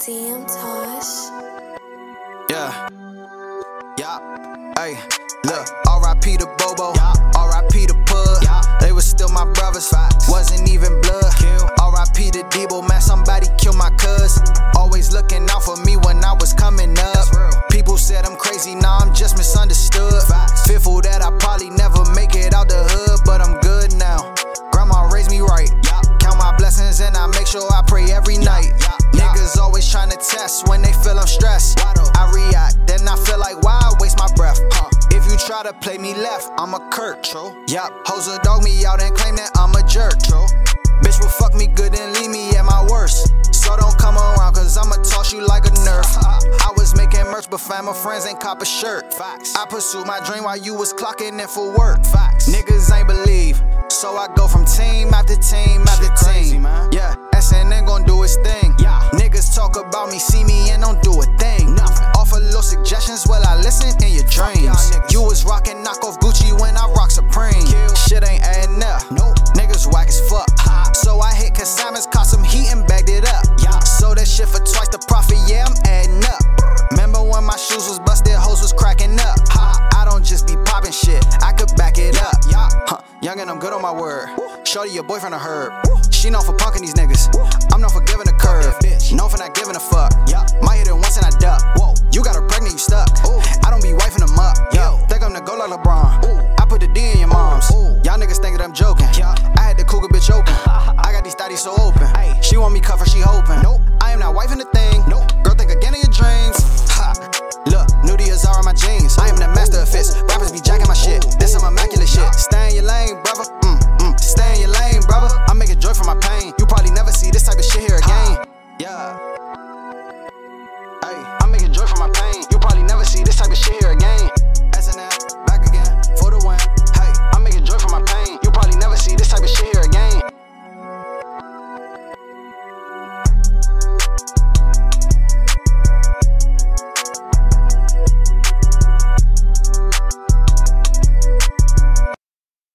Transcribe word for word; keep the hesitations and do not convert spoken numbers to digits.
Damn, Tosh. Yeah. Yeah. Hey, look. R I P to Bobo. R I P to Pug. They was still my brothers. Wasn't even blood. R I P to Debo. Man, somebody killed my cuz. Always looking out for me when I was coming up. People said I'm crazy. Nah, I'm just misunderstood. Fearful that I probably never make it out the hood, but I'm good now. Grandma raised me right. Count my blessings and I make sure I pray every night. Niggas always tryna test when they feel I'm stressed. I react, then I feel like why I waste my breath. Huh. If you try to play me left, I'm a Kurt. True. Yup, hoes will dog me out and claim that I'm a jerk. True. Bitch will fuck me good and leave me at my worst. So don't come around, cause I'ma toss you like a nerf. I was making merch, but family friends ain't cop a shirt. Facts. I pursued my dream while you was clocking in for work. Facts. Niggas ain't believe, so I go from team after team after Shit team. Crazy, man. Yeah, S N N gon' do his thing. Yeah. Niggas talk about me, see me, and don't do a thing. Nothing. Offer little suggestions, well I listen in your dreams. You was rockin' knockoff Gucci when I rock Supreme. Kill. Shit ain't adding up. Nope. Niggas whack as fuck. Ha. So I hit consignments, caught some heat and bagged it up. Yeah. So that shit for twice the profit, yeah, I'm adding up. Remember when my shoes was busted, hoes was cracking up. Ha. I don't just be popping shit, I could back it up. Yeah. Huh. Young and I'm good on my word. Shorty, your boyfriend a herb. She known for punking these niggas. I'm known for giving a curve. Known for not giving a fuck. Might hit it once and I duck. Whoa. You got her pregnant, you stuck. I don't be wifing them up. Yo. Think I'm the go like LeBron. I put the D in your moms. Y'all niggas think that I'm joking. I had the cougar bitch open. I got these thotties so open. She want me cover, she hoping. Nope. I am not wifing the thing. Nope. Girl, think again in your dreams. Ha. Look, nudias are in my jeans. I am the master of fits. Rappers be jacking my shit. This some immaculate shit. Stay in your lane, brother. Mm, mm. Stay in your lane, brother. I'm making joy for my pain. You probably never see this type of shit here again. Yeah. Hey, I'm making joy for my pain. You probably never see this type of shit here again.